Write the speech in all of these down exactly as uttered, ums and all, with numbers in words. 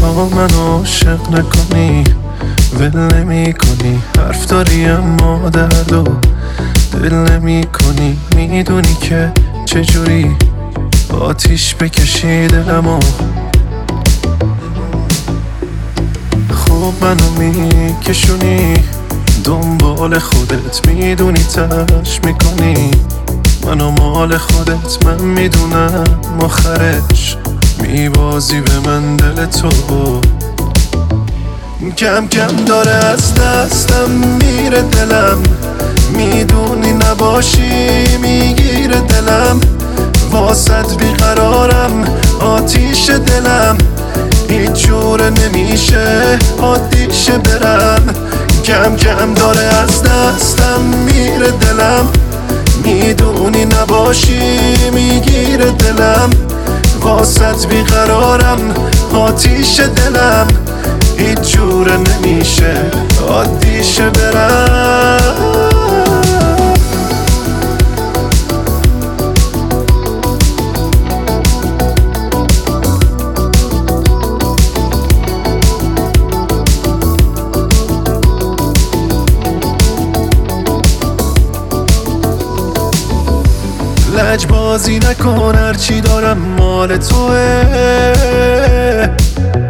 تا من عاشق نکنی ول نمی کنی، حرف داری اما درد و دل نمی کنی. میدونی که چجوری آتیش بکشی دلمو، خوب منو میکشونی دنبال خودت، میدونی تلاش میکنی منو مال خودت. من میدونم آخرش میبازی به من دل تو، کم کم داره از دستم میره دلم، میدونی نباشی میگیره دلم. واسط بیقرارم آتیش دلم، هیچ جور نمیشه عادیشه برم. کم کم داره از دستم میره دلم، میدونی نباشی میگیره دلم. واسط بیقرارم آتیش دلم، هیچ جور نمیشه عادیشه برم. لجبازی نکن، هرچی دارم مال توه.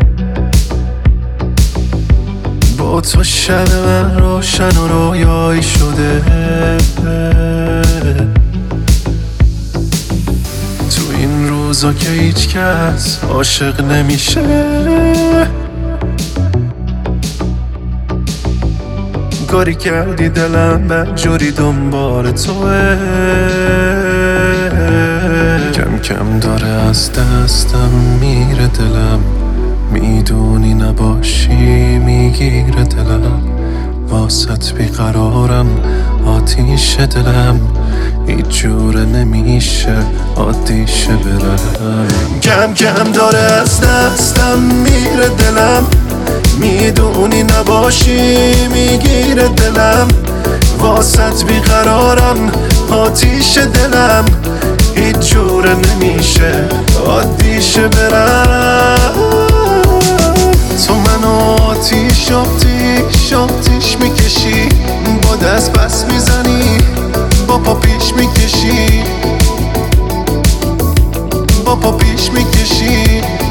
با تو شب من روشن و رویایی شده، تو این روزا که هیچ کس عاشق نمیشه. کاری کردی دلم بدجوری دنبال توه، کم کم داره از دستم میره دلم، میدونی نباشی میگیره دلم. واسط بیقرارم آتیش دلم، هیچ جوره نمیشه عادیشه برم. کم کم داره از دستم میره دلم، میدونی نباشی میگیره دلم. واسط بیقرارم آتیش دلم، هیچ جوره نمیشه عادیشه برم. تو منو آتیش آتیش آتیش میکشی، با دست بس میزنی با پا پیش میکشی، با پا پیش میکشی.